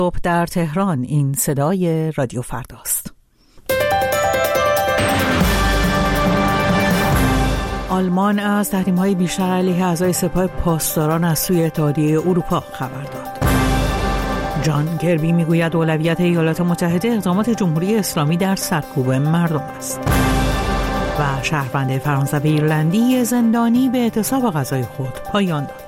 صبح در تهران. این صدای رادیو فرداست. آلمان از تحریم‌های بیشتر علیه اعضای سپاه پاسداران از سوی اتحادیه اروپا خبر داد. جان کربی میگوید اولویت ایالات متحده اقدامات جمهوری اسلامی در سرکوب مردم است. و شهروند فرانسوی ایرلندی زندانی به اعتصاب غذای خود پایان داد.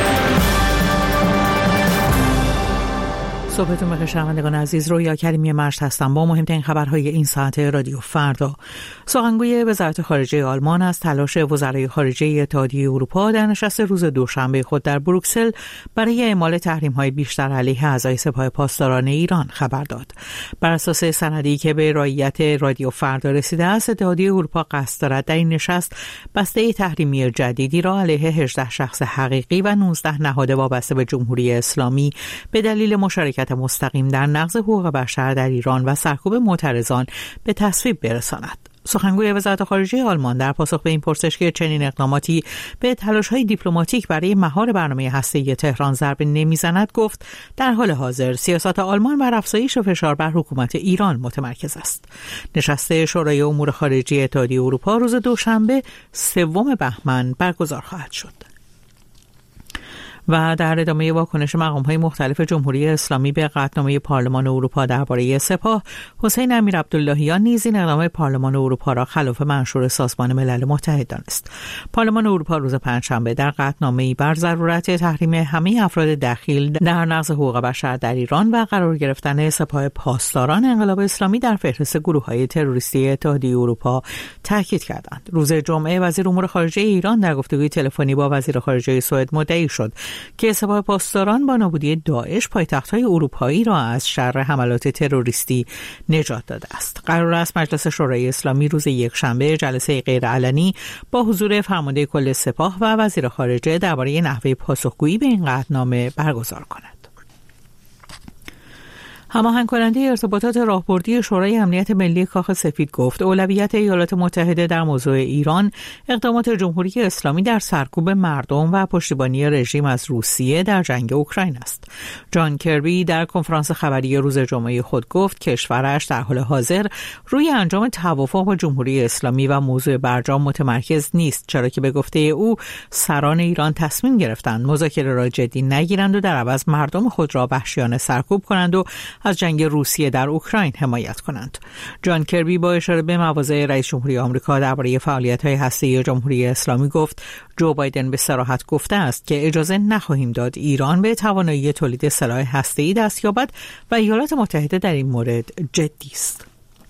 صبحتون بخیر شنوندگان عزیز، رویا کریمی مشت هستم با مهمترین خبرهای این ساعت رادیو فردا. سخنگوی وزارت خارجه آلمان از تلاش وزرای خارجه اتحادیه اروپا در نشست روز دوشنبه خود در بروکسل برای اعمال تحریم‌های بیشتر علیه اعضای سپاه پاسداران ایران خبر داد. بر اساس سندی که به رعایت رادیو فردا رسیده است، اتحادیه اروپا قصد دارد در این نشست بسته تحریمی جدیدی را علیه 18 شخص حقیقی و 19 نهاد وابسته به جمهوری اسلامی به دلیل مشارکت مستقیم در نقض حقوق بشر در ایران و سرکوب معترضان به تصویب برساند. سخنگوی وزارت خارجه آلمان در پاسخ به این پرسش که چنین اقداماتی به تلاش‌های دیپلماتیک برای مهار برنامه هسته‌ای تهران ضربه نمی‌زند، گفت در حال حاضر سیاست آلمان بر افزایش فشار بر حکومت ایران متمرکز است. نشست شورای امور خارجه اتحادیه اروپا روز دوشنبه 3 بهمن برگزار خواهد شد. و در ادامه واکنش مقام‌های مختلف جمهوری اسلامی به قطعنامه پارلمان اروپا درباره سپاه، حسین امیرعبداللهیان نیز این اقدام پارلمان اروپا را خلاف منشور سازمان ملل متحد دانست. پارلمان اروپا روز پنجشنبه در قطعنامه‌ای بر ضرورت تحریم همه افراد دخیل در نقض حقوق بشر در ایران و قرار گرفتن سپاه پاسداران انقلاب اسلامی در فهرست گروه‌های تروریستی اتحادیه اروپا تاکید کردند. روز جمعه وزیر امور خارجه ایران در گفتگوی تلفنی با وزیر خارجه سوئد مدعی شد که سپاه پاسداران با نابودی داعش پایتخت‌های اروپایی را از شر حملات تروریستی نجات داده است. قرار است مجلس شورای اسلامی روز یکشنبه جلسه غیرعلنی با حضور فرمانده کل سپاه و وزیر خارجه درباره نحوه پاسخگویی به این قطعنامه برگزار کند. هماهنگ کننده ارتباطات راهبردی شورای امنیت ملی کاخ سفید گفت اولویت ایالات متحده در موضوع ایران اقدامات جمهوری اسلامی در سرکوب مردم و پشتیبانی رژیم از روسیه در جنگ اوکراین است. جان کربی در کنفرانس خبری روز جمعه خود گفت کشورش در حال حاضر روی انجام توافق با جمهوری اسلامی و موضوع برجام متمرکز نیست، چرا که به گفته او سران ایران تصمیم گرفتند مذاکره را جدی نگیرند و در عوض مردم خود را وحشیانه سرکوب کنند و از جنگ روسیه در اوکراین حمایت کنند. جان کربی با اشاره به مواضع رئیس جمهوری آمریکا درباره فعالیت‌های هسته‌ای جمهوری اسلامی گفت جو بایدن به صراحت گفته است که اجازه نخواهیم داد ایران به توانایی تولید سلاح هسته‌ای دست یابد و ایالات متحده در این مورد جدی است.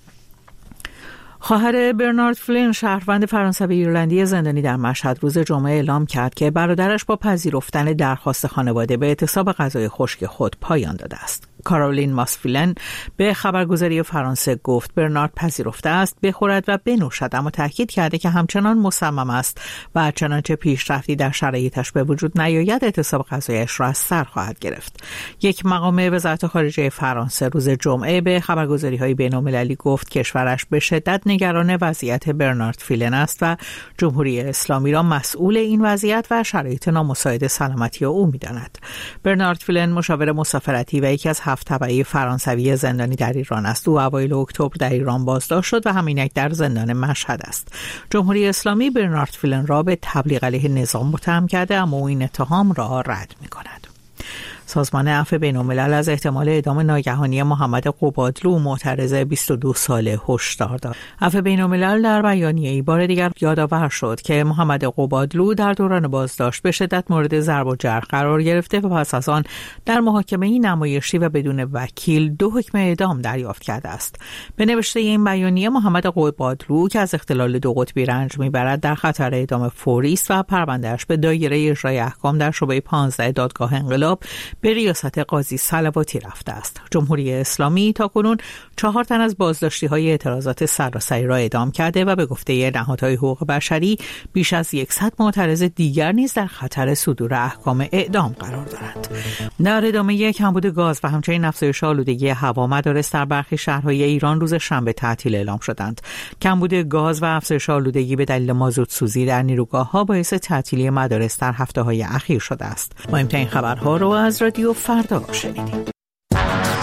خواهر برنارد فلین، شهروند فرانسوی ایرلندی زندانی در مشهد، روز جمعه اعلام کرد که برادرش با پذیرفتن درخواست خانواده به اعتصاب غذای خشک خود پایان داده است. کارولین ماسفیلن به خبرگزاری فرانسه گفت برنارد پذیرفته است بخورد و بنوشد، اما تاکید کرده که همچنان مصمم است و چنانچه پیشرفتی در شرایطش به وجود نیاید اعتصاب غذایش را از سر خواهد گرفت. یک مقام وزارت خارجه فرانسه روز جمعه به خبرگزاری‌های بین‌المللی گفت کشورش به شدت نگران وضعیت برنارد فیلن است و جمهوری اسلامی را مسئول این وضعیت و شرایط نامساعد سلامتی او می‌داند. برنارد فیلن مشاور مسافرتی و یکی از 7 تبعه فرانسوی زندانی در ایران است. او اوایل اکتبر در ایران بازداشت شد و همینک در زندان مشهد است. جمهوری اسلامی برنارد فیلن را به تبلیغ علیه نظام متهم کرده، اما او این اتهام را رد می‌کند. سازمان عفو بین‌الملل از احتمال اعدام ناگهانی محمد قبادلو، معترض 22 ساله، هشدار داد. عفو بین‌الملل در بیانیه‌ای بار دیگر یادآور شد که محمد قبادلو در دوران بازداشت به شدت مورد ضرب و جرح قرار گرفته و پس از آن در محاکمه‌ای نمایشی و بدون وکیل 2 حکم اعدام دریافت کرده است. به نوشته این بیانیه محمد قبادلو که از اختلال 2 قطبی رنج می‌برد در خطر اعدام فوری است و پرونده‌اش به دایره اجرای احکام در شعبه 15 دادگاه انقلاب به ریاست قاضی صلواتی رفته است. جمهوری اسلامی تاکنون 4 تن از بازداشتی‌های اعتراضات سراسری را اعدام کرده و به گفته نهادهای حقوق بشری بیش از 100 معترض دیگر نیز در خطر صدور احکام اعدام قرار دارند. در ادامه کمبود گاز و همچنین افزایش آلودگی هوا، مدارس در برخی شهرهای ایران روز شنبه تعطیل اعلام شدند. کمبود گاز و افزایش آلودگی به دلیل مازوت سوزی در نیروگاه‌ها باعث تعطیلی مدارس در هفته‌های اخیر شده است. مهمترین خبرها رو از رادیو فردا شنیدید.